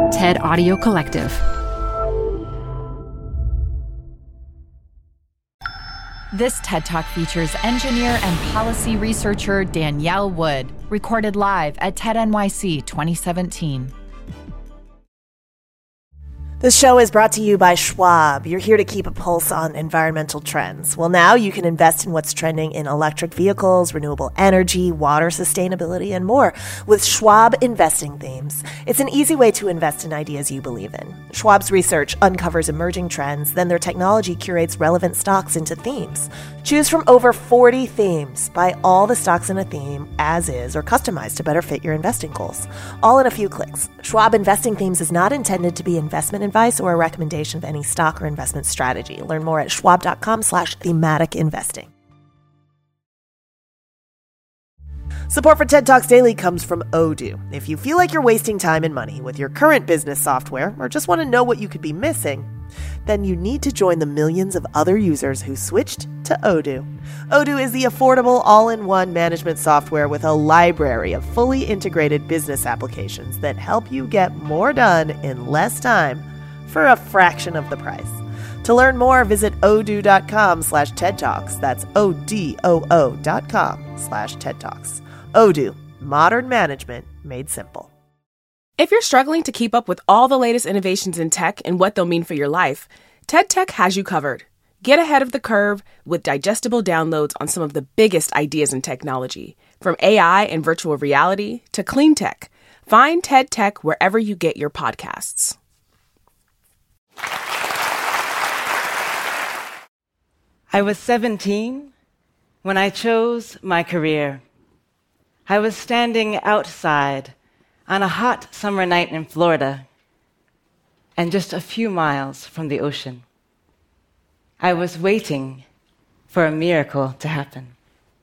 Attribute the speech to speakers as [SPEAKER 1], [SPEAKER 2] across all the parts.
[SPEAKER 1] TED Audio Collective.
[SPEAKER 2] This TED Talk features engineer and policy researcher Danielle Wood, recorded live at TED NYC 2017.
[SPEAKER 3] This show is brought to you by Schwab. You're here to keep a pulse on environmental trends. Well, now you can invest in what's trending in electric vehicles, renewable energy, water sustainability, and more with Schwab Investing Themes. It's an easy way to invest in ideas you believe in. Schwab's research uncovers emerging trends, then their technology curates relevant stocks into themes. Choose from over 40 themes. Buy all the stocks in a theme as is or customized to better fit your investing goals. All in a few clicks. Schwab Investing Themes is not intended to be investment advice or a recommendation of any stock or investment strategy. Learn more at schwab.com/thematic investing. Support for TED Talks Daily comes from Odoo. If you feel like you're wasting time and money with your current business software or just want to know what you could be missing, then you need to join the millions of other users who switched to Odoo. Odoo is the affordable all-in-one management software with a library of fully integrated business applications that help you get more done in less time for a fraction of the price. To learn more, visit odoo.com/TED Talks. That's ODOO.com/TED Talks. Odoo, modern management made simple.
[SPEAKER 4] If you're struggling to keep up with all the latest innovations in tech and what they'll mean for your life, TED Tech has you covered. Get ahead of the curve with digestible downloads on some of the biggest ideas in technology, from AI and virtual reality to clean tech. Find TED Tech wherever you get your podcasts.
[SPEAKER 5] I was 17 when I chose my career. I was standing outside on a hot summer night in Florida and just a few miles from the ocean. I was waiting for a miracle to happen.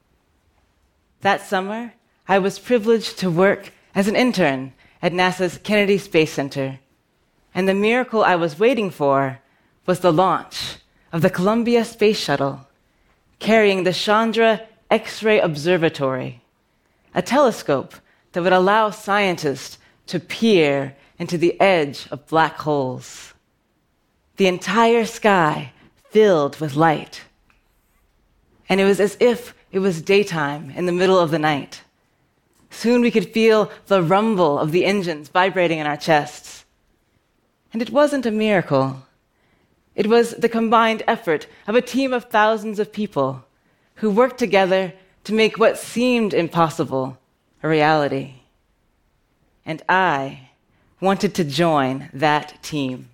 [SPEAKER 5] That summer, I was privileged to work as an intern at NASA's Kennedy Space Center, and the miracle I was waiting for was the launch of the Columbia Space Shuttle, carrying the Chandra X-ray Observatory, a telescope that would allow scientists to peer into the edge of black holes. The entire sky filled with light. And it was as if it was daytime in the middle of the night. Soon we could feel the rumble of the engines vibrating in our chests. And it wasn't a miracle. It was the combined effort of a team of thousands of people who worked together to make what seemed impossible a reality. And I wanted to join that team.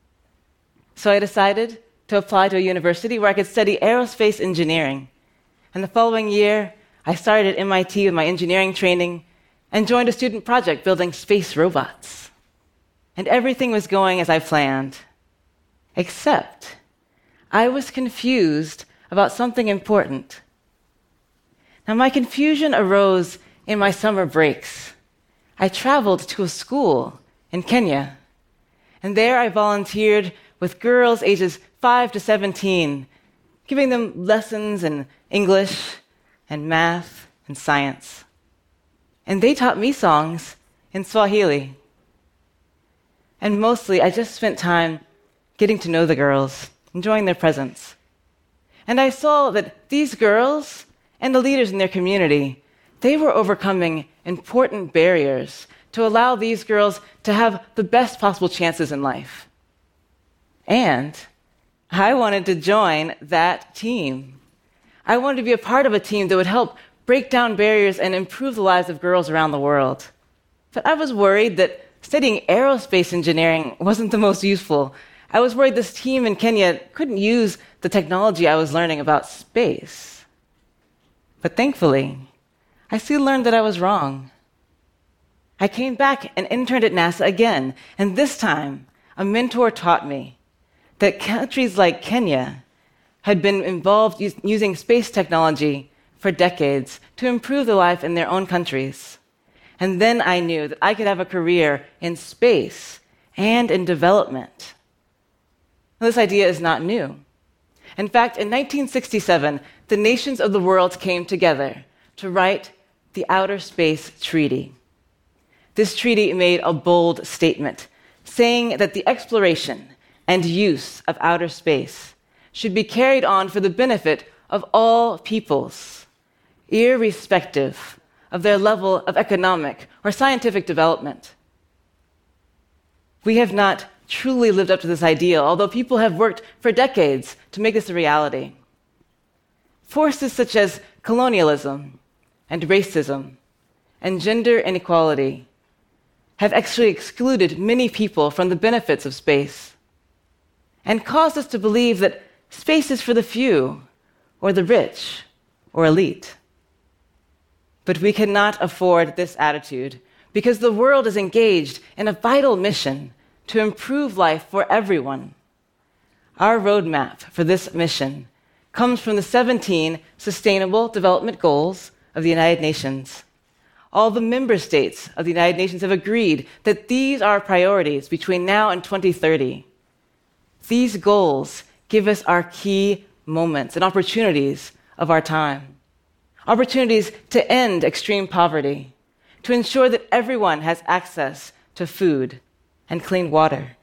[SPEAKER 5] So I decided to apply to a university where I could study aerospace engineering. And the following year, I started at MIT with my engineering training and joined a student project building space robots. And everything was going as I planned. Except I was confused about something important. Now, my confusion arose in my summer breaks. I traveled to a school in Kenya, and there I volunteered with girls ages 5 to 17, giving them lessons in English and math and science. And they taught me songs in Swahili. And mostly, I just spent time getting to know the girls, enjoying their presence. And I saw that these girls and the leaders in their community, they were overcoming important barriers to allow these girls to have the best possible chances in life. And I wanted to join that team. I wanted to be a part of a team that would help break down barriers and improve the lives of girls around the world. But I was worried that studying aerospace engineering wasn't the most useful. I was worried this team in Kenya couldn't use the technology I was learning about space. But thankfully, I soon learned that I was wrong. I came back and interned at NASA again, and this time, a mentor taught me that countries like Kenya had been involved using space technology for decades to improve the life in their own countries. And then I knew that I could have a career in space and in development. This idea is not new. In fact, in 1967, the nations of the world came together to write the Outer Space Treaty. This treaty made a bold statement, saying that the exploration and use of outer space should be carried on for the benefit of all peoples, irrespective of their level of economic or scientific development. We have not truly lived up to this ideal, although people have worked for decades to make this a reality. Forces such as colonialism and racism and gender inequality have actually excluded many people from the benefits of space and caused us to believe that space is for the few or the rich or elite. But we cannot afford this attitude because the world is engaged in a vital mission to improve life for everyone. Our roadmap for this mission comes from the 17 Sustainable Development Goals of the United Nations. All the member states of the United Nations have agreed that these are priorities between now and 2030. These goals give us our key moments and opportunities of our time. Opportunities to end extreme poverty, to ensure that everyone has access to food and clean water.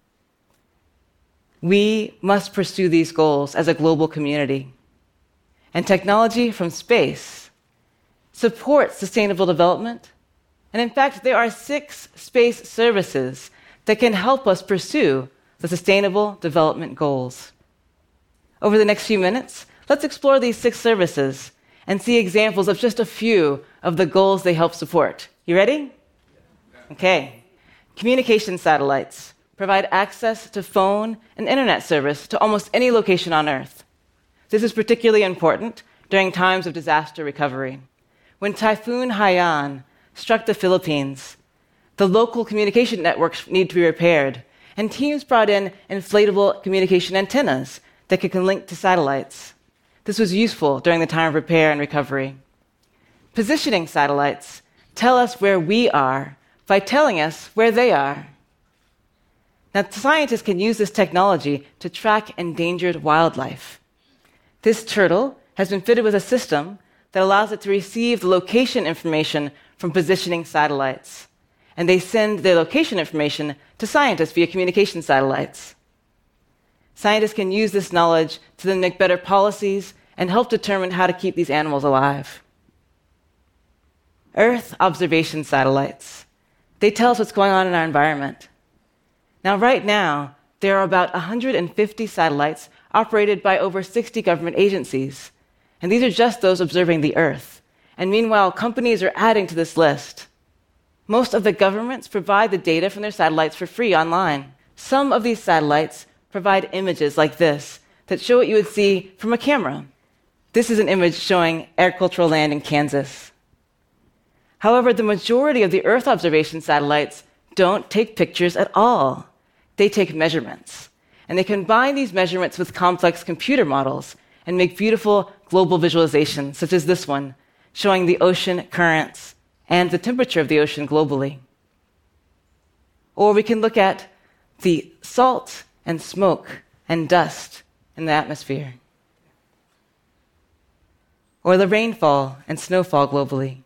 [SPEAKER 5] We must pursue these goals as a global community. And technology from space supports sustainable development. And in fact, there are 6 space services that can help us pursue the Sustainable Development Goals. Over the next few minutes, let's explore these 6 services and see examples of just a few of the goals they help support. You ready? Okay. Communication satellites provide access to phone and internet service to almost any location on Earth. This is particularly important during times of disaster recovery. When Typhoon Haiyan struck the Philippines, the local communication networks needed to be repaired, and teams brought in inflatable communication antennas that could link to satellites. This was useful during the time of repair and recovery. Positioning satellites tell us where we are by telling us where they are. Now, scientists can use this technology to track endangered wildlife. This turtle has been fitted with a system that allows it to receive the location information from positioning satellites, and they send their location information to scientists via communication satellites. Scientists can use this knowledge to then make better policies and help determine how to keep these animals alive. Earth observation satellites. They tell us what's going on in our environment. Now, right now, there are about 150 satellites operated by over 60 government agencies, and these are just those observing the Earth. And meanwhile, companies are adding to this list. Most of the governments provide the data from their satellites for free online. Some of these satellites provide images like this that show what you would see from a camera. This is an image showing agricultural land in Kansas. However, the majority of the Earth observation satellites don't take pictures at all. They take measurements, and they combine these measurements with complex computer models and make beautiful global visualizations, such as this one, showing the ocean currents and the temperature of the ocean globally. Or we can look at the salt and smoke and dust in the atmosphere, or the rainfall and snowfall globally,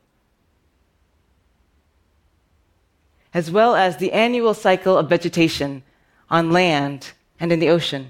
[SPEAKER 5] as well as the annual cycle of vegetation on land and in the ocean.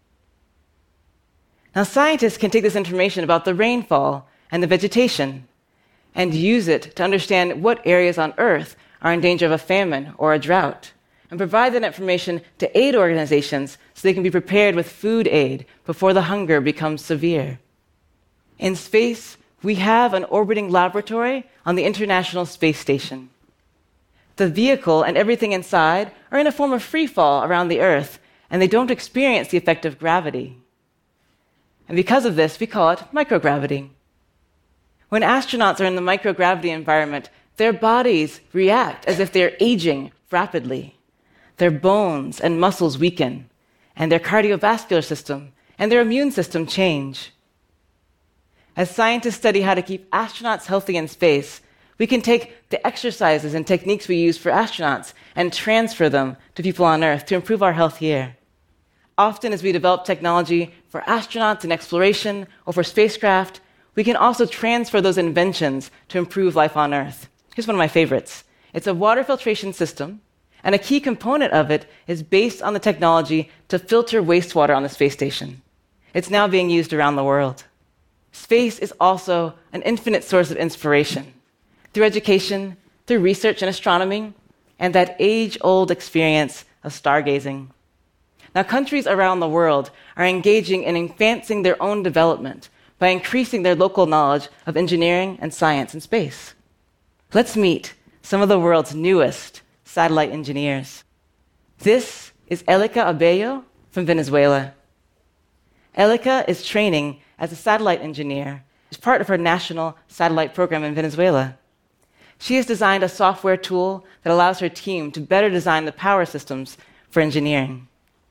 [SPEAKER 5] Now, scientists can take this information about the rainfall and the vegetation and use it to understand what areas on Earth are in danger of a famine or a drought, and provide that information to aid organizations so they can be prepared with food aid before the hunger becomes severe. In space, we have an orbiting laboratory on the International Space Station. The vehicle and everything inside are in a form of free fall around the Earth, and they don't experience the effect of gravity. And because of this, we call it microgravity. When astronauts are in the microgravity environment, their bodies react as if they're aging rapidly. Their bones and muscles weaken, and their cardiovascular system and their immune system change. As scientists study how to keep astronauts healthy in space, we can take the exercises and techniques we use for astronauts and transfer them to people on Earth to improve our health here. Often, as we develop technology for astronauts in exploration or for spacecraft, we can also transfer those inventions to improve life on Earth. Here's one of my favorites. It's a water filtration system, And a key component of it is based on the technology to filter wastewater on the space station. It's now being used around the world. Space is also an infinite source of inspiration through education, through research in astronomy, and that age-old experience of stargazing. Now, countries around the world are engaging in advancing their own development by increasing their local knowledge of engineering and science in space. Let's meet some of the world's newest satellite engineers. This is Elica Abello from Venezuela. Elica is training as a satellite engineer as part of her national satellite program in Venezuela. She has designed a software tool that allows her team to better design the power systems for engineering.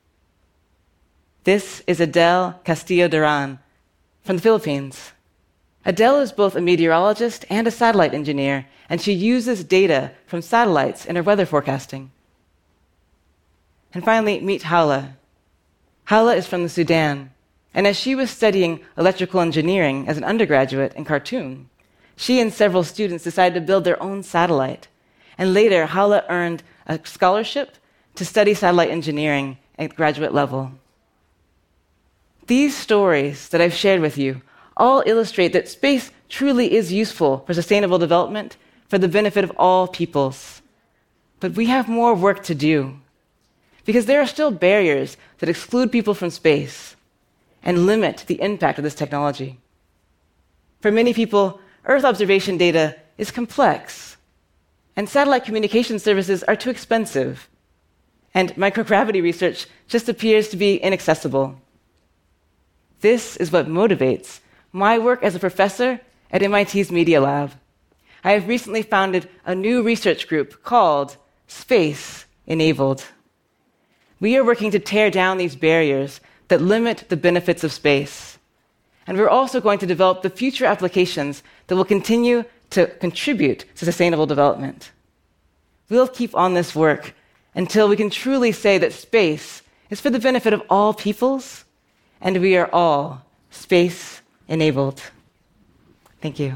[SPEAKER 5] This is Adele Castillo Duran from the Philippines. Adele is both a meteorologist and a satellite engineer, and she uses data from satellites in her weather forecasting. And finally, meet Haula. Haula is from the Sudan, and as she was studying electrical engineering as an undergraduate in Khartoum, she and several students decided to build their own satellite. And later, Haula earned a scholarship to study satellite engineering at graduate level. These stories that I've shared with you all illustrate that space truly is useful for sustainable development for the benefit of all peoples. But we have more work to do, because there are still barriers that exclude people from space and limit the impact of this technology. For many people, Earth observation data is complex, and satellite communication services are too expensive, and microgravity research just appears to be inaccessible. This is what motivates my work as a professor at MIT's Media Lab. I have recently founded a new research group called Space Enabled. We are working to tear down these barriers that limit the benefits of space. And we're also going to develop the future applications that will continue to contribute to sustainable development. We'll keep on this work until we can truly say that space is for the benefit of all peoples, and we are all space-enabled. Thank you.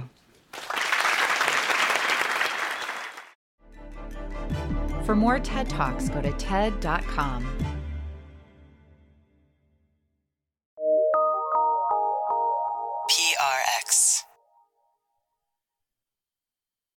[SPEAKER 2] For more TED Talks, go to TED.com.